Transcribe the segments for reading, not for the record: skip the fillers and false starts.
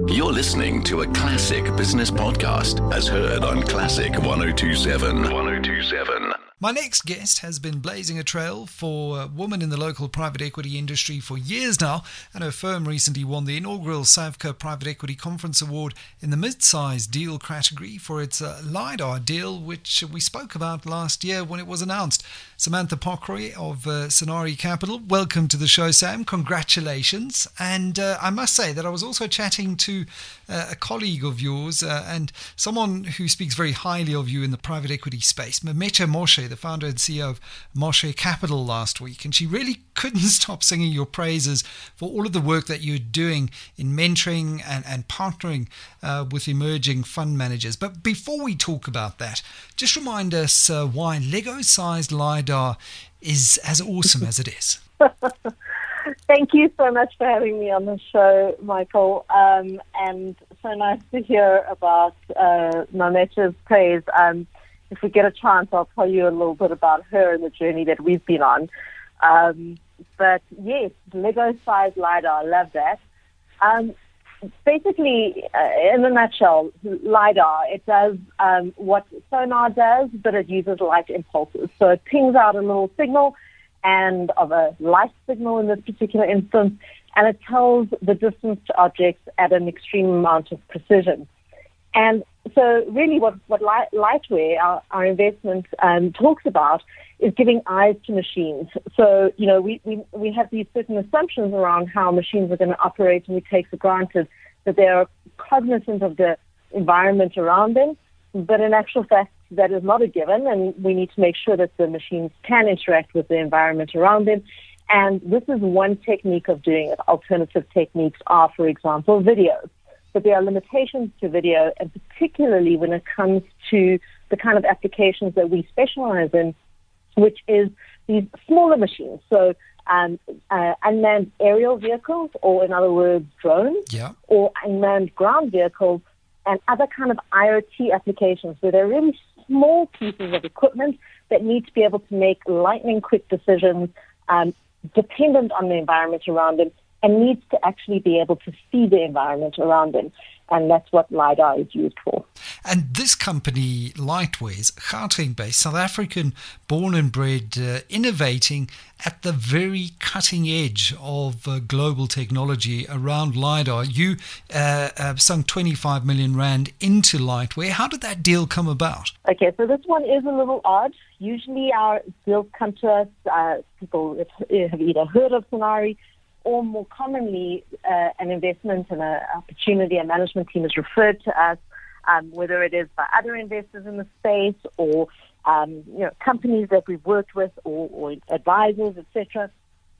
You're listening to a classic business podcast as heard on Classic 1027. 1027. My next guest has been blazing a trail for a woman in the local private equity industry for years now, and her firm recently won the inaugural Savka Private Equity Conference Award in the mid-sized deal category for its LiDAR deal, which we spoke about last year when it was announced. Samantha Pockroy of Sonari Capital, welcome to the show, Sam. Congratulations. And I must say that I was also chatting to a colleague of yours and someone who speaks very highly of you in the private equity space, Memecha Moshe, the founder and CEO of Moshe Capital, last week. And she really couldn't stop singing your praises for all of the work that you're doing in mentoring and partnering with emerging fund managers. But before we talk about that, just remind us why Lego-sized LiDAR is as awesome as it is. Thank you so much for having me on the show, Michael. And so nice to hear about Mamecha's praise. If we get a chance, I'll tell you a little bit about her and the journey that we've been on. But yes, Lego-sized LiDAR, I love that. Basically, in a nutshell, LiDAR, it does what sonar does, but it uses light impulses. So it pings out a little signal, and of a light signal in this particular instance, and it tells the distance to objects at an extreme amount of precision. And so really what Lightware, our investment, talks about is giving eyes to machines. So, you know, we have these certain assumptions around how machines are going to operate, and we take for granted that they are cognizant of the environment around them. But in actual fact, that is not a given, and we need to make sure that the machines can interact with the environment around them. And this is one technique of doing it. Alternative techniques are, for example, video. But there are limitations to video, and particularly when it comes to the kind of applications that we specialize in, which is these smaller machines. So unmanned aerial vehicles, or in other words, drones, or unmanned ground vehicles, and other kind of IoT applications where they're really small pieces of equipment that need to be able to make lightning-quick decisions dependent on the environment around them, and needs to actually be able to see the environment around them. And that's what LiDAR is used for. And this company, Lightware, is Gauteng-based, South African, born and bred, innovating at the very cutting edge of global technology around LiDAR. You sunk 25 million rand into Lightware. How did that deal come about? Okay, so this one is a little odd. Usually our deals come to us, people have either heard of Sonari, or more commonly, an investment and an opportunity, a management team is referred to us, whether it is by other investors in the space or companies that we've worked with or advisors, etc.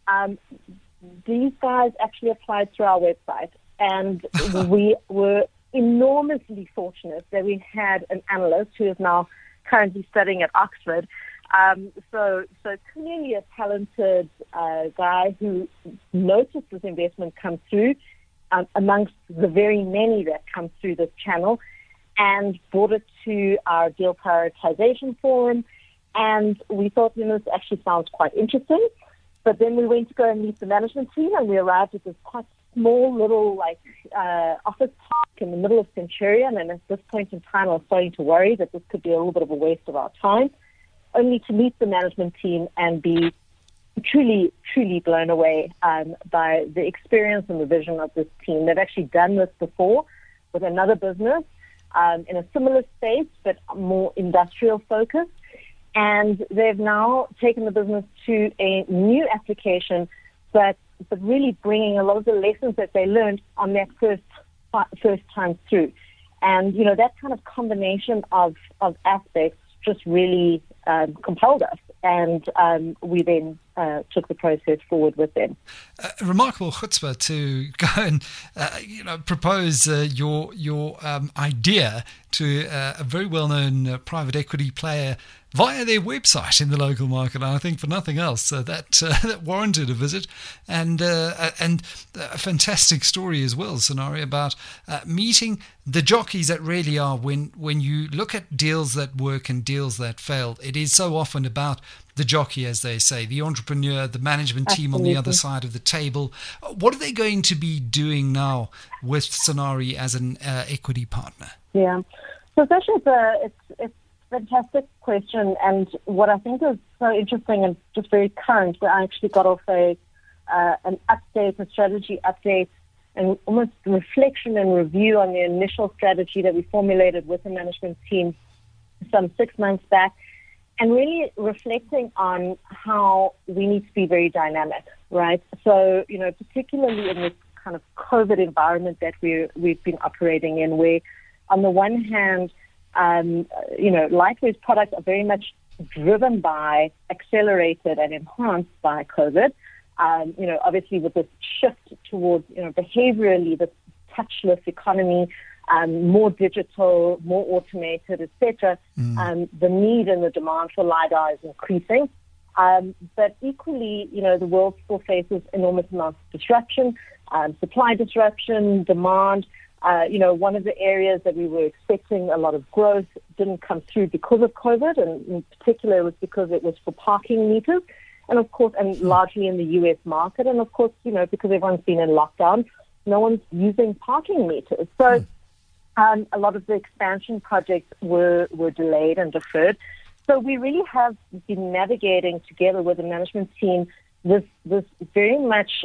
These guys actually applied through our website, and we were enormously fortunate that we had an analyst who is now currently studying at Oxford. So clearly a talented guy who noticed this investment come through amongst the very many that come through this channel, and brought it to our deal prioritization forum. And we thought, this actually sounds quite interesting. But then we went to go and meet the management team, and we arrived at this quite small little office park in the middle of Centurion. And at this point in time, I was starting to worry that this could be a little bit of a waste of our time, only to meet the management team and be truly, truly blown away by the experience and the vision of this team. They've actually done this before with another business in a similar space, but more industrial focused. And they've now taken the business to a new application, but really bringing a lot of the lessons that they learned on that first time through. And, that kind of combination of aspects just really compelled us, and we then took the process forward with them. A remarkable chutzpah to go and propose your idea to a very well-known private equity player via their website in the local market. I think for nothing else, that warranted a visit, and a fantastic story as well, Sonari, about meeting the jockeys that really are. When you look at deals that work and deals that fail, it is so often about the jockey, as they say, the entrepreneur, the management team on the other side of the table. What are they going to be doing now with Sonari as an equity partner? Yeah, so it's actually it's a fantastic question, and what I think is so interesting and just very current, I actually got off an update, a strategy update, and almost reflection and review on the initial strategy that we formulated with the management team some 6 months back, and really reflecting on how we need to be very dynamic, right? So, particularly in this kind of COVID environment that we've been operating in, where on the one hand, Lightwave's products are very much driven by, accelerated and enhanced by COVID. Obviously with this shift towards, behaviorally, the touchless economy, more digital, more automated, etc. The need and the demand for LiDAR is increasing. But equally, the world still faces enormous amounts of disruption, supply disruption, demand. One of the areas that we were expecting a lot of growth didn't come through because of COVID, and in particular it was because it was for parking meters, and of course, and largely in the US market, and of course, because everyone's been in lockdown, no one's using parking meters. So a lot of the expansion projects were delayed and deferred. So we really have been navigating together with the management team this very much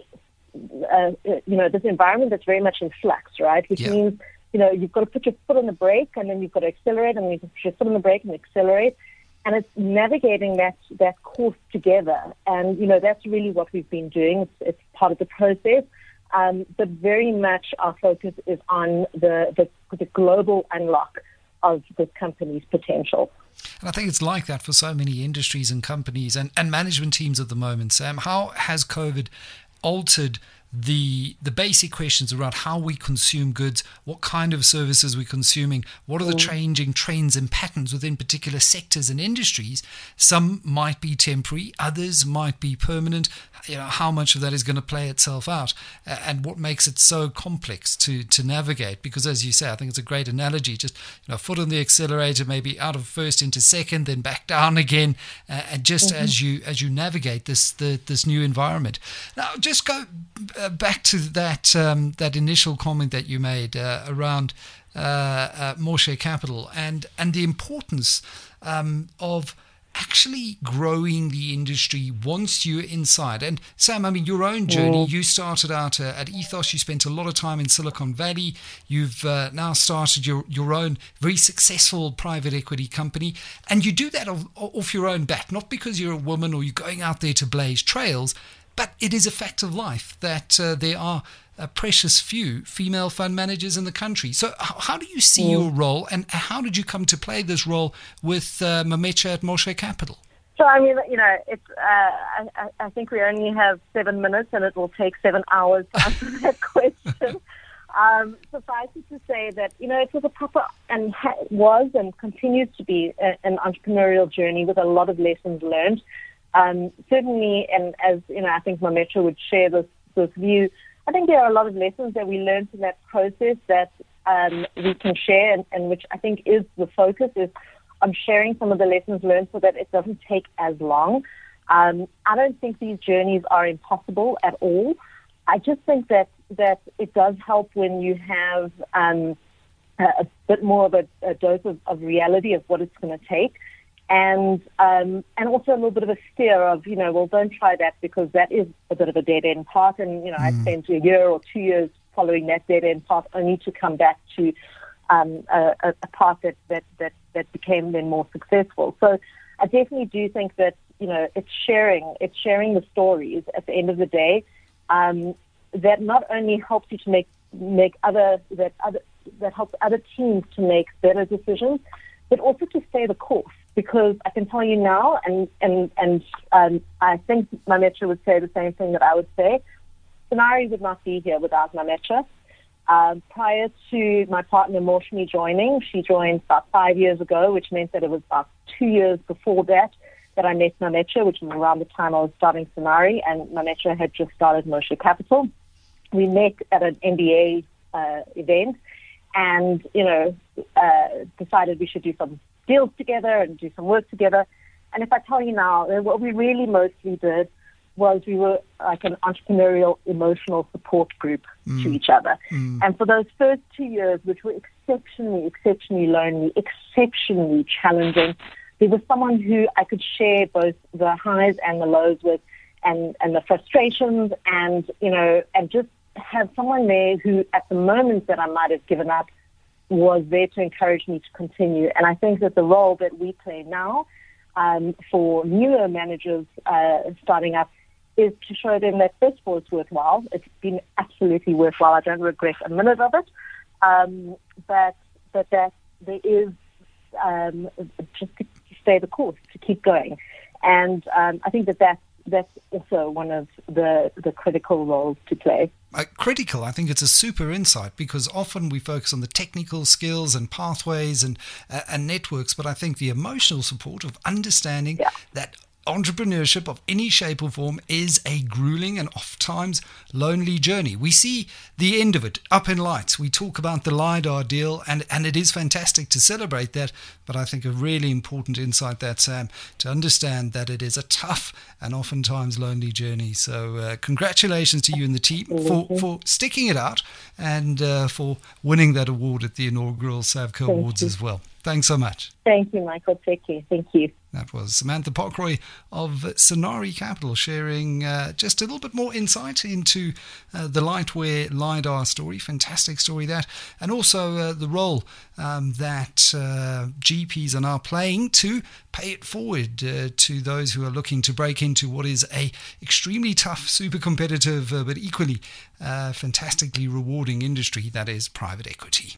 this environment that's very much in flux, right? Which means, you've got to put your foot on the brake, and then you've got to accelerate, and you put your foot on the brake and accelerate. And it's navigating that course together. And, that's really what we've been doing. It's part of the process. But very much our focus is on the global unlock of this company's potential. And I think it's like that for so many industries and companies and management teams at the moment, Sam. How has COVID altered the basic questions around how we consume goods, what kind of services we're consuming, what are the changing trends and patterns within particular sectors and industries? Some might be temporary, others might be permanent. How much of that is going to play itself out, and what makes it so complex to navigate? Because as you say, I think it's a great analogy. Just foot on the accelerator, maybe out of first into second, then back down again, and just as you navigate this new environment. Now, just go back to that initial comment that you made around Morsche Capital and the importance of actually growing the industry once you're inside. And Sam, your own journey, you started out at Ethos, you spent a lot of time in Silicon Valley, you've now started your own very successful private equity company, and you do that off your own bat, not because you're a woman or you're going out there to blaze trails, but it is a fact of life that there are a precious few female fund managers in the country. So how do you see your role, and how did you come to play this role with Mamecha at Morsche Capital? So, it's, I think we only have 7 minutes, and it will take 7 hours to answer that question. Suffice it to say that, it was a proper and was and continues to be an entrepreneurial journey with a lot of lessons learned. Certainly, and as I think Mamecha would share this view, I think there are a lot of lessons that we learned in that process that we can share, and which I think is the focus, is on sharing some of the lessons learned so that it doesn't take as long. I don't think these journeys are impossible at all. I just think that it does help when you have a bit more of a dose of reality of what it's going to take. And also a little bit of a steer of, don't try that because that is a bit of a dead-end path. And, I spent a year or 2 years following that dead-end path only to come back to a path that became then more successful. So I definitely do think that, it's sharing the stories at the end of the day that not only helps you to that helps other teams to make better decisions, but also to stay the course. Because I can tell you now, and I think Mamecha would say the same thing that I would say, Sonari would not be here without Mamecha. Prior to my partner Morshmi joining, she joined about 5 years ago, which meant that it was about 2 years before that I met Mamecha, which was around the time I was starting Sonari, and Mamecha had just started Moshe Capital. We met at an MBA event and, decided we should do some deals together and do some work together. And if I tell you now, what we really mostly did was we were like an entrepreneurial emotional support group to each other. And for those first 2 years, which were exceptionally lonely, exceptionally challenging, there was someone who I could share both the highs and the lows with, and the frustrations, and just have someone there who at the moment that I might have given up was there to encourage me to continue. And I think that the role that we play now for newer managers starting up is to show them that this was worthwhile. It's been absolutely worthwhile. I don't regret a minute of it. But that there is just to stay the course, to keep going. And I think that's also one of the critical roles to play. Critical, I think it's a super insight, because often we focus on the technical skills and pathways and networks, but I think the emotional support of understanding that entrepreneurship of any shape or form is a grueling and oft-times lonely journey. We see the end of it up in lights. We talk about the LiDAR deal, and it is fantastic to celebrate that, but I think a really important insight that, Sam, to understand that it is a tough and oftentimes lonely journey. So congratulations to you and the team for sticking it out and for winning that award at the inaugural SAVCA Awards as well. Thanks so much. Thank you, Michael. Take care. Thank you. That was Samantha Pockroy of Sonari Capital sharing just a little bit more insight into the Lightware LiDAR story. Fantastic story that. And also the role that GPs are now playing to pay it forward to those who are looking to break into what is a extremely tough, super competitive, but equally fantastically rewarding industry that is private equity.